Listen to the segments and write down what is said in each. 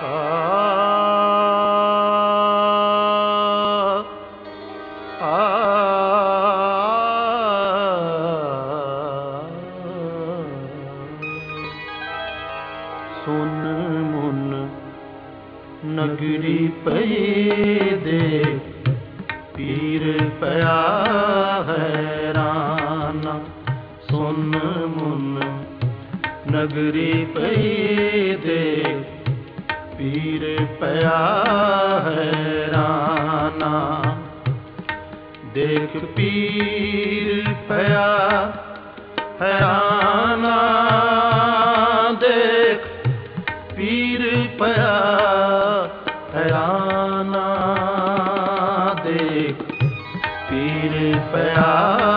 ਸੁਨ ਮੁਨ ਨਗਰੀ ਪਈ ਦੇ ਪੀਰ ਪਿਆ ਹੈਰਾਨ। ਸੁਨ ਮੁਨ ਨਗਰੀ ਪਈ ਦੇ ਪੀਰ ਪਿਆ ਹੈਰਾਨ। ਦੇਖ ਪੀਰ ਪਿਆ ਹੈਰਾਨ। ਦੇਖ ਪੀਰ ਪਿਆ ਹੈਰਾਨ। ਦੇਖ ਪੀਰ ਪਿਆ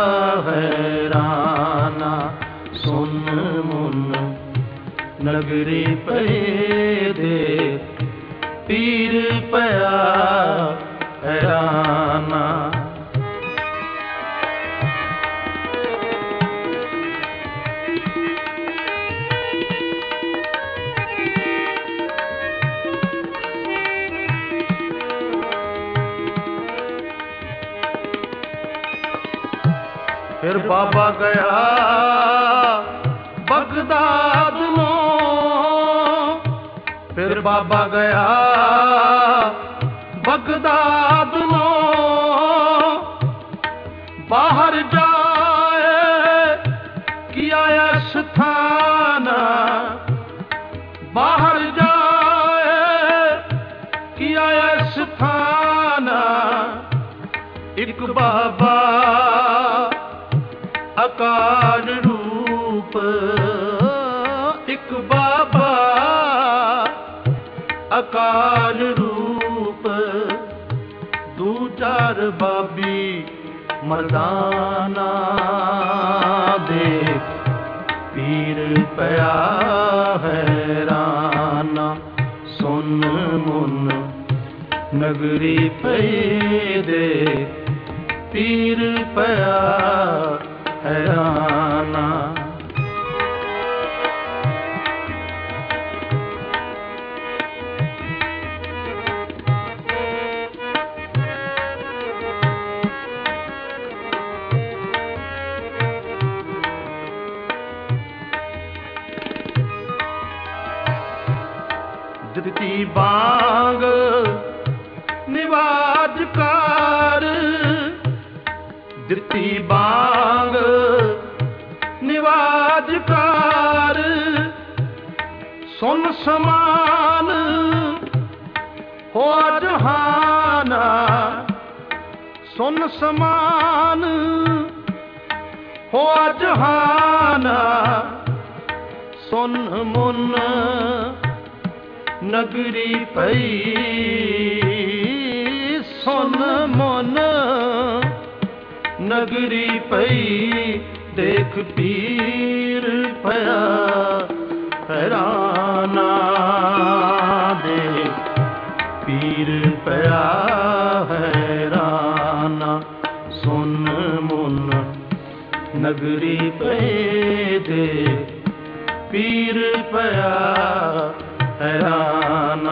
ਹੈਰਾਨ। ਸੁਨ ਮੁਨ ਨਗਰੀ ਪਈ ਦੇ ਪੀਰ ਪਿਆ ਹੈਰਾਨ। ਫਿਰ ਬਾਬਾ ਗਿਆ ਬਗਦਾਦ ਨੂੰ। ਫਿਰ ਬਾਬਾ ਗਿਆ ਬਗਦਾਦ ਨੂੰ। ਬਾਹਰ ਜਾਏ ਕੀਆ ਸਥਾਨ। ਬਾਹਰ ਜਾਏ ਕੀਆ ਸਥਾਨ। ਇੱਕ ਬਾਬਾ ਅਕਾਲ ਰੂਪ। ਇੱਕ ਬਾਬਾ ਅਕਾਲ ਰੂਪ। ਦੂ ਚਾਰ ਬਾਬੀ ਮਰਦਾਨਾ। ਦੇਖ ਪੀਰ ਪਿਆ ਹੈਰਾਨ। ਸੁਨ ਮੁਨ ਨਗਰੀ ਪਈ ਦੇ ਪੀਰ ਪਿਆ ਹੈਰਾਨ। ਦਿੱਤੀ ਬਾਂਗ ਨਿਵਾਜ ਕਰ। ਦਿੱਤੀ ਬਾਂਗ ਨਿਵਾਜ ਕਰ। ਸੁਨ ਸਮਾਨ ਹੋਆ ਜਹਾਨ। ਸੁਨ ਸਮਾਨ ਹੋਆ ਜਹਾਨ। ਸੁਨ ਮੁਨ ਨਗਰੀ ਪਈ। ਸੁਨ ਮੁਨ ਨਗਰੀ ਪਈ। ਦੇਖ ਪੀਰ ਪਿਆ ਹੈਰਾਨ। ਦੇਖ ਪੀਰ ਪਿਆ ਹੈਰਾਨ। ਸੁਨ ਮੁਨ ਨਗਰੀ ਪਈ ਦੇ ਪੀਰ ਪਿਆ ਹੈਰਾਨ।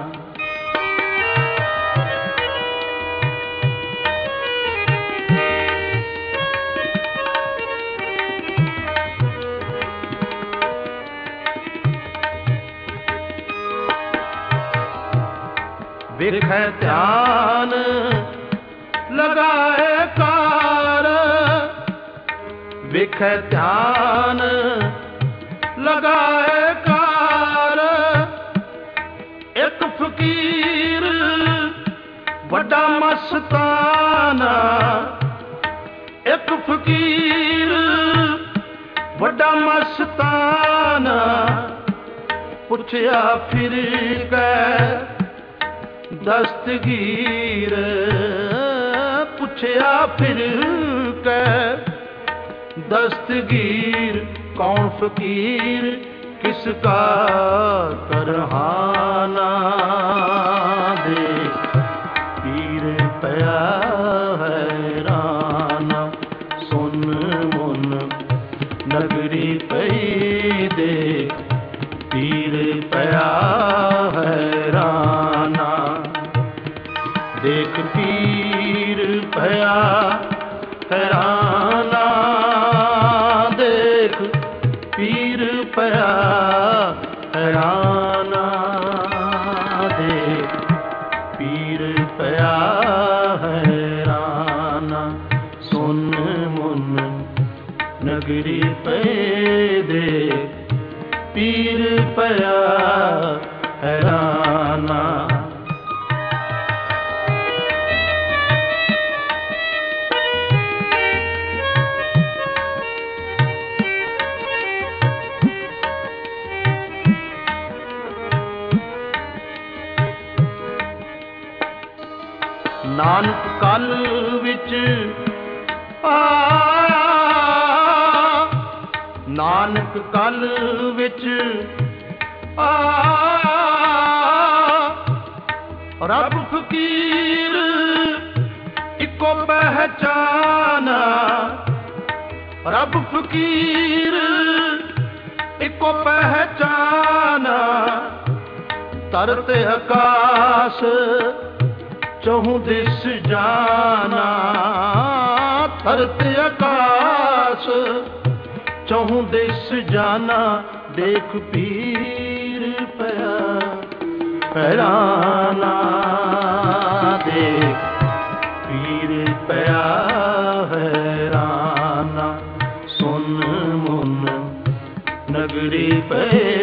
ਵੇਖੈ ਧਿਆਨ ਲਗਾਏ ਕਾਰ। ਵੇਖੈ ਧਿਆਨ ਲਗਾਏ ਕਾਰ। ਇੱਕ ਫਕੀਰ ਵੱਡਾ ਮਸਤਾਨਾ। ਇੱਕ ਫਕੀਰ ਵੱਡਾ ਮਸਤਾਨਾ। ਪੁੱਛਿਆ ਫਿਰ ਕੇ ਦਸਤਗੀਰ। ਪੁੱਛਿਆ ਫਿਰ ਕੇ ਦਸਤਗੀਰ। ਕੌਣ ਫਕੀਰ ਕਿਸ ਕਾ ਕਰਹਾਨਾ। ਦੇਖ ਪੀਰ ਪਿਆ ਹੈਰਾਨ। ਸੁਨ ਮੁਨ ਨਗਰੀ ਪਈ ਦੇ ਪੀਰ ਪਿਆ हैराना। देख पीर पया हैराना, देख पीर पया हैराना, देख पीर पया हैराना। सुन मुन नगरी पे देख पीर पया हैराना। नानक कल विच नानक कल विच रब फकीर इको पहचाना। रब फकीर इको पहचाना। तरते आकाश चहु दिस जाना। तरते आकाश चहु दिस जाना। देख पीर पया हैराना, देख पीर पया हैराना। सुन मुन नगरी पे